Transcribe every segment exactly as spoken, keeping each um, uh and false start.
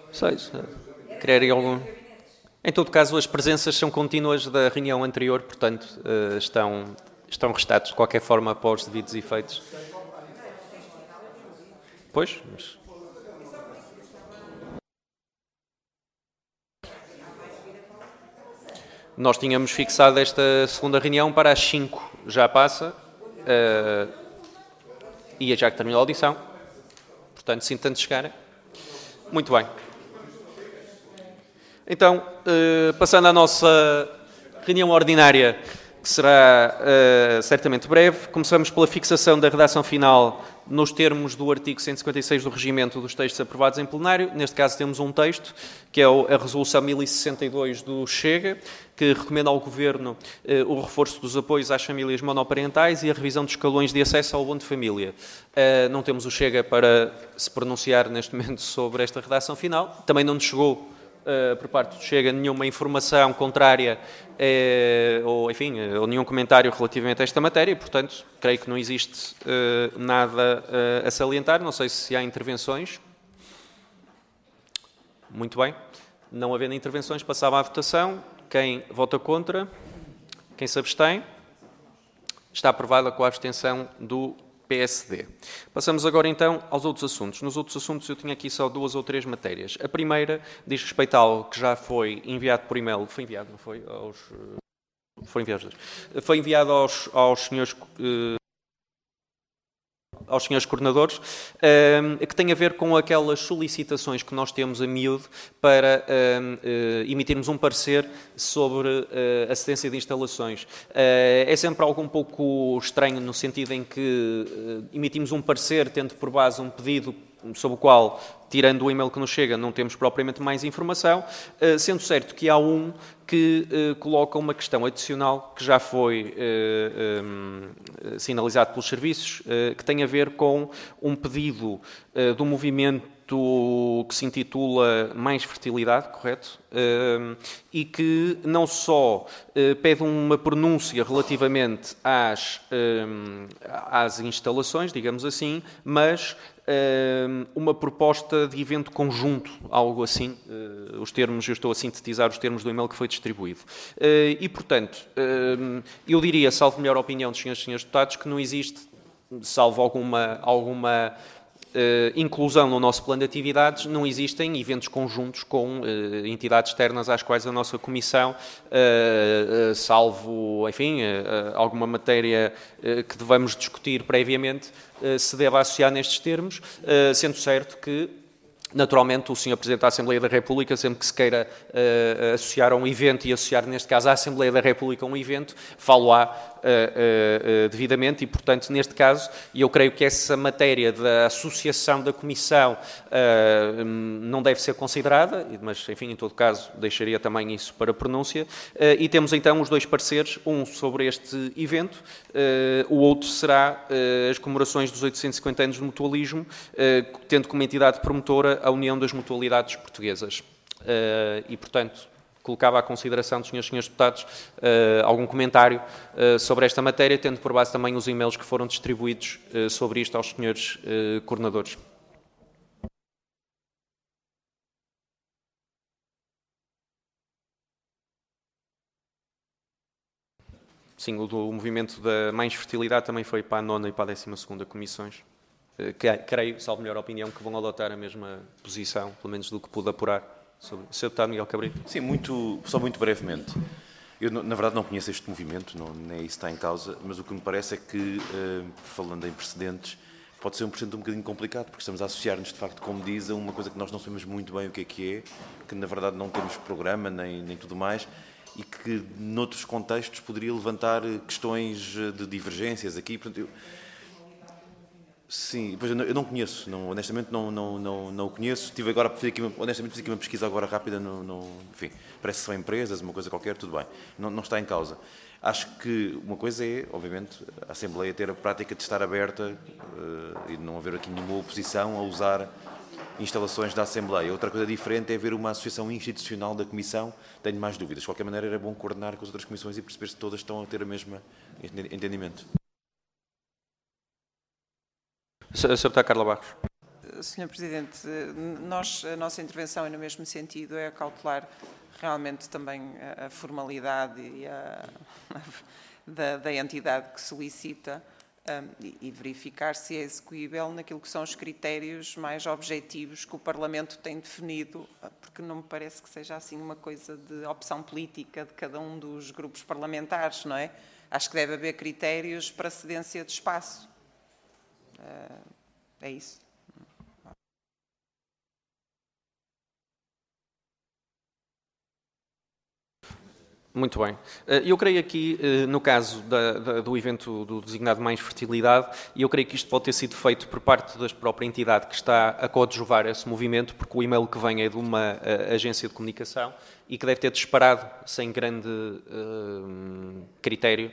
Sei, sei. Querer algum... Em todo caso, as presenças são contínuas da reunião anterior, portanto, uh, estão, estão restados de qualquer forma para os devidos efeitos. Pois, mas... Nós tínhamos fixado esta segunda reunião para as cinco, já passa, uh, e já que terminou a audição, portanto, sim, tanto chegarem. Muito bem. Então, uh, passando à nossa reunião ordinária, que será uh, certamente breve, começamos pela fixação da redação final nos termos do artigo cento e cinquenta e seis do Regimento dos textos aprovados em plenário. Neste caso temos um texto, que é a Resolução mil e sessenta e dois do Chega, que recomenda ao Governo eh, o reforço dos apoios às famílias monoparentais e a revisão dos escalões de acesso ao abono de família. Uh, não temos o Chega para se pronunciar neste momento sobre esta redação final. Também não nos chegou, uh, por parte do Chega, nenhuma informação contrária eh, ou, enfim, ou nenhum comentário relativamente a esta matéria. Portanto, creio que não existe uh, nada uh, a salientar. Não sei se há intervenções. Muito bem. Não havendo intervenções, passava à votação. Quem vota contra? Quem se abstém? Está aprovada com a abstenção do P S D. Passamos agora, então, aos outros assuntos. Nos outros assuntos eu tinha aqui só duas ou três matérias. A primeira diz respeito a algo que já foi enviado por e-mail. Foi enviado, não foi? Aos... Foi enviado, foi enviado aos, aos senhores... Uh... aos senhores coordenadores, que tem a ver com aquelas solicitações que nós temos a miúdo para emitirmos um parecer sobre a cedência de instalações. É sempre algo um pouco estranho, no sentido em que emitimos um parecer tendo por base um pedido sobre o qual, tirando o e-mail que nos chega, não temos propriamente mais informação, sendo certo que há um que uh, coloca uma questão adicional que já foi uh, um, sinalizado pelos serviços, uh, que tem a ver com um pedido uh, do movimento que se intitula Mais Fertilidade, correto? Uh, e que não só uh, pede uma pronúncia relativamente às, um, às instalações, digamos assim, mas uma proposta de evento conjunto, algo assim. Os termos, eu estou a sintetizar os termos do e-mail que foi distribuído. E, portanto, eu diria, salvo melhor opinião dos senhores e senhores deputados, que não existe, salvo alguma, alguma Uh, inclusão no nosso plano de atividades, não existem eventos conjuntos com uh, entidades externas às quais a nossa Comissão, uh, uh, salvo, enfim, uh, alguma matéria uh, que devamos discutir previamente, uh, se deve associar nestes termos, uh, sendo certo que, naturalmente, o senhor Presidente da Assembleia da República, sempre que se queira uh, associar a um evento e associar, neste caso, à Assembleia da República a um evento, falo-á uh, uh, uh, devidamente e, portanto, neste caso, eu creio que essa matéria da associação da Comissão uh, não deve ser considerada, mas, enfim, em todo caso, deixaria também isso para pronúncia. Uh, e temos, então, os dois pareceres, um sobre este evento, uh, o outro será uh, as comemorações dos oitocentos e cinquenta anos de mutualismo, uh, tendo como entidade promotora a União das Mutualidades Portuguesas. Uh, e, portanto, colocava à consideração dos senhores e senhores deputados uh, algum comentário uh, sobre esta matéria, tendo por base também os e-mails que foram distribuídos uh, sobre isto aos senhores uh, coordenadores. Sim, o do movimento da Mais Fertilidade também foi para a nona e para a décima segunda comissões. Que, creio, salvo melhor opinião, que vão adotar a mesma posição, pelo menos do que pude apurar. Sobre... senhor Deputado Miguel Cabrito. Sim, muito, só muito brevemente. Eu, na verdade, não conheço este movimento, não, nem isso está em causa, mas o que me parece é que, uh, falando em precedentes, pode ser um precedente um bocadinho complicado, porque estamos a associar-nos, de facto, como diz, a uma coisa que nós não sabemos muito bem o que é que é, que, na verdade, não temos programa, nem, nem tudo mais, e que, noutros contextos, poderia levantar questões de divergências aqui. Portanto, eu, Sim, pois eu não conheço, não, honestamente não, não, não, não o conheço. Tive agora, fiz aqui, honestamente fiz aqui uma pesquisa agora rápida, no, no, enfim, parece que são empresas, uma coisa qualquer, tudo bem, não, não está em causa. Acho que uma coisa é, obviamente, a Assembleia ter a prática de estar aberta uh, e não haver aqui nenhuma oposição a usar instalações da Assembleia. Outra coisa diferente é haver uma associação institucional da Comissão, tenho mais dúvidas. De qualquer maneira era bom coordenar com as outras comissões e perceber se todas estão a ter o mesmo entendimento. senhor Deputado Carla Barros. senhor Presidente, nós, a nossa intervenção é no mesmo sentido, é acautelar realmente também a, a formalidade e a, a, da, da entidade que solicita um, e, e verificar se é execuível naquilo que são os critérios mais objetivos que o Parlamento tem definido, porque não me parece que seja assim uma coisa de opção política de cada um dos grupos parlamentares, não é? Acho que deve haver critérios para cedência de espaço. Uh, é isso. Muito bem. Eu creio aqui, no caso da, da, do evento do designado Mais Fertilidade, e eu creio que isto pode ter sido feito por parte da própria entidade que está a coadjuvar esse movimento, porque o e-mail que vem é de uma agência de comunicação e que deve ter disparado sem grande uh, critério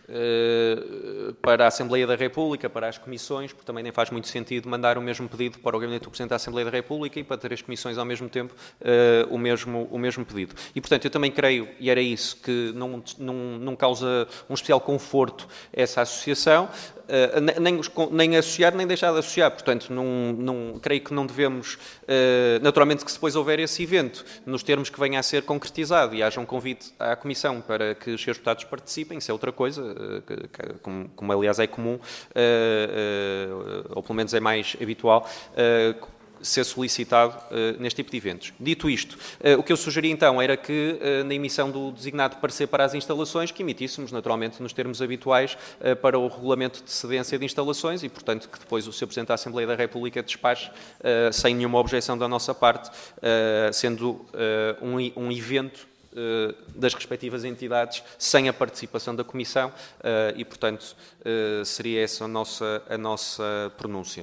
uh, para a Assembleia da República, para as comissões, porque também nem faz muito sentido mandar o mesmo pedido para o Gabinete do Presidente da Assembleia da República e para três comissões ao mesmo tempo uh, o, mesmo, o mesmo pedido. E, portanto, eu também creio, e era isso, que não, não, não causa um especial conforto essa associação, Uh, nem, nem associar, nem deixar de associar. Portanto, não, não, creio que não devemos, uh, naturalmente que se depois houver esse evento, nos termos que venha a ser concretizado e haja um convite à Comissão para que os seus deputados participem, isso é outra coisa, uh, que, que, como, como aliás é comum, uh, uh, ou pelo menos é mais habitual, uh, ser solicitado uh, neste tipo de eventos. Dito isto, uh, o que eu sugeri então era que, uh, na emissão do designado parecer para as instalações, que emitíssemos, naturalmente, nos termos habituais, uh, para o regulamento de cedência de instalações e, portanto, que depois o senhor Presidente da Assembleia da República despache, uh, sem nenhuma objeção da nossa parte, uh, sendo uh, um, um evento uh, das respectivas entidades, sem a participação da Comissão, uh, e, portanto, uh, seria essa a nossa, a nossa pronúncia.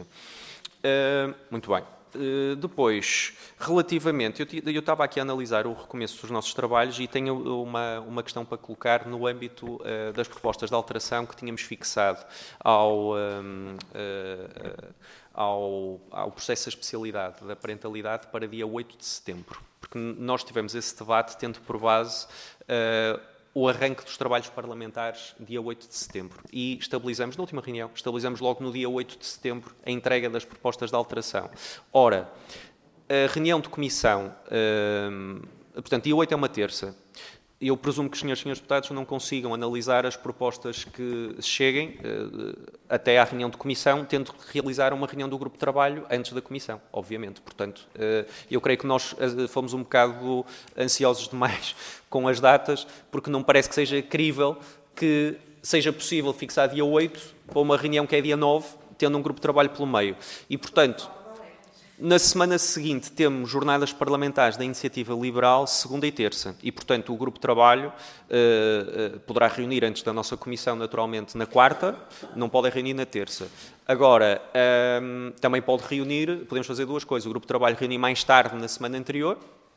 Uh, muito bem. Uh, depois, relativamente, eu, eu estava aqui a analisar o recomeço dos nossos trabalhos e tenho uma, uma questão para colocar no âmbito uh, das propostas de alteração que tínhamos fixado ao, um, uh, ao, ao processo de especialidade da parentalidade para dia oito de setembro. Porque nós tivemos esse debate tendo por base uh, o arranque dos trabalhos parlamentares dia oito de setembro. E estabilizamos, na última reunião, estabilizamos logo no dia oito de setembro a entrega das propostas de alteração. Ora, a reunião de comissão, hum, portanto, dia oito é uma terça. Eu presumo que os senhores e senhores deputados não consigam analisar as propostas que cheguem uh, até à reunião de comissão, tendo que realizar uma reunião do grupo de trabalho antes da comissão, obviamente. Portanto, uh, eu creio que nós uh, fomos um bocado ansiosos demais com as datas, porque não parece que seja crível que seja possível fixar dia oito para uma reunião que é dia nove, tendo um grupo de trabalho pelo meio. E, portanto, na semana seguinte temos jornadas parlamentares da Iniciativa Liberal, segunda e terça. E, portanto, o grupo de trabalho uh, uh, poderá reunir antes da nossa comissão, naturalmente, na quarta, não pode reunir na terça. Agora, um, também pode reunir, podemos fazer duas coisas. O grupo de trabalho reunir mais tarde, na semana anterior,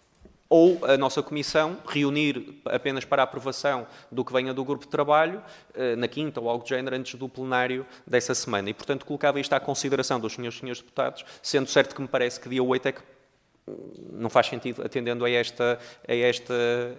ou a nossa comissão reunir apenas para a aprovação do que venha do grupo de trabalho na quinta ou algo do género antes do plenário dessa semana. E, portanto, colocava isto à consideração dos senhores e senhores deputados, sendo certo que me parece que dia oito é que não faz sentido atendendo a, esta, a, esta,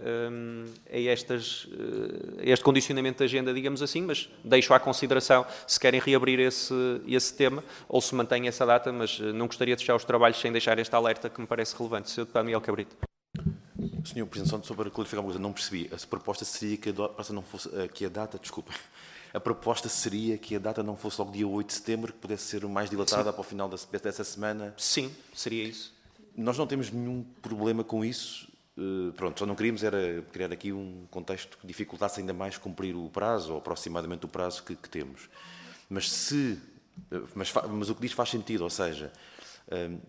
a, estas, a este condicionamento da agenda, digamos assim, mas deixo à consideração se querem reabrir esse, esse tema ou se mantém essa data, mas não gostaria de fechar os trabalhos sem deixar este alerta que me parece relevante. senhor Deputado Miguel Cabrito. senhor Presidente, só para clarificar uma coisa, não percebi. A proposta seria que a, data não fosse, que a data, desculpa, a proposta seria que a data não fosse logo dia oito de setembro, que pudesse ser mais dilatada Sim. para o final dessa semana? Sim, seria isso. Nós não temos nenhum problema com isso. Uh, pronto, só não queríamos era criar aqui um contexto que dificultasse ainda mais cumprir o prazo, ou aproximadamente o prazo que, que temos. Mas se... Mas, mas o que diz faz sentido, ou seja... Um,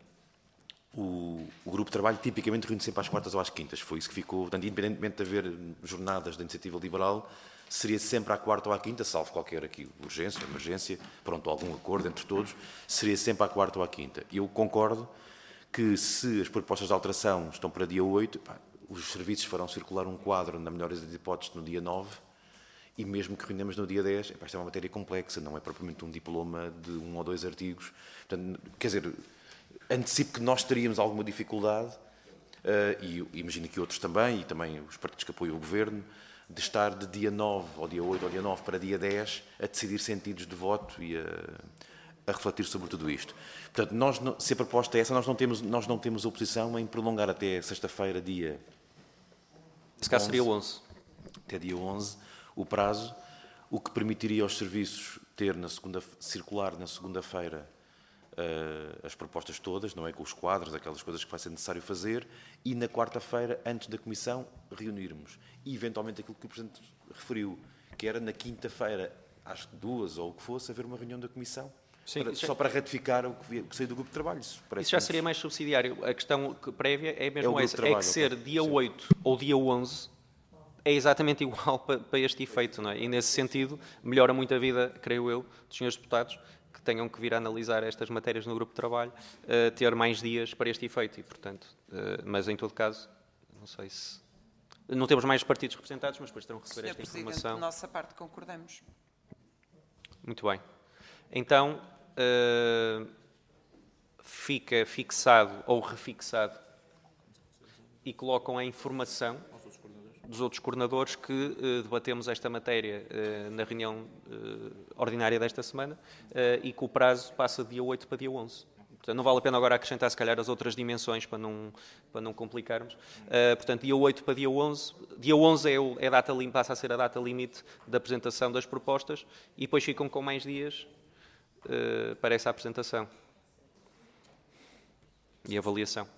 O, o grupo de trabalho tipicamente reúne sempre às quartas ou às quintas. Foi isso que ficou, portanto, independentemente de haver jornadas da Iniciativa Liberal, seria sempre à quarta ou à quinta, salvo qualquer aqui urgência, emergência, pronto, algum acordo entre todos, seria sempre à quarta ou à quinta. E eu concordo que se as propostas de alteração estão para dia oito, pá, os serviços farão circular um quadro, na melhor das hipóteses, no dia nove, e mesmo que reunamos no dia dez, epá, isto é uma matéria complexa, não é propriamente um diploma de um ou dois artigos. Portanto, quer dizer... Antecipo que nós teríamos alguma dificuldade, uh, e imagino que outros também, e também os partidos que apoiam o Governo, de estar de dia nove, ou dia oito, ou dia nove, para dia dez, a decidir sentidos de voto e a, a refletir sobre tudo isto. Portanto, nós, não- se a proposta é essa, nós não temos, nós não temos oposição em prolongar até sexta-feira, dia Se calhar seria o onze. até dia onze, o prazo, o que permitiria aos serviços ter na segunda, circular na segunda-feira uh, as propostas todas, não é, com os quadros, aquelas coisas que vai ser necessário fazer, e na quarta-feira, antes da Comissão, reunirmos. E, eventualmente, aquilo que o Presidente referiu, que era na quinta-feira, às duas ou o que fosse, haver uma reunião da Comissão, Sim, para- isso só para ratificar o que, via- que saiu do grupo de trabalho. Isso, Isso já seria mais subsidiário. A questão que- prévia é É o mesmo grupo de essa. É trabalho, que ser ok. dia Sim. oito ou dia onze é exatamente igual para, para este efeito, não é? E nesse sentido, melhora muito a vida, creio eu, dos senhores deputados que tenham que vir a analisar estas matérias no grupo de trabalho, eh, ter mais dias para este efeito e, portanto, eh, mas em todo caso, não sei se... Não temos mais partidos representados, mas depois terão que receber senhor esta Presidente, informação. de nossa parte concordamos. Muito bem. Então, eh, fica fixado ou refixado e colocam a informação dos outros coordenadores que eh, debatemos esta matéria eh, na reunião eh, ordinária desta semana eh, e que o prazo passa de dia oito para dia onze. Portanto, não vale a pena agora acrescentar, se calhar, as outras dimensões para não, para não complicarmos. Uh, portanto, dia oito para dia onze. Dia onze é, o, é a data limite, passa a ser a data limite da apresentação das propostas e depois ficam com mais dias uh, para essa apresentação e avaliação.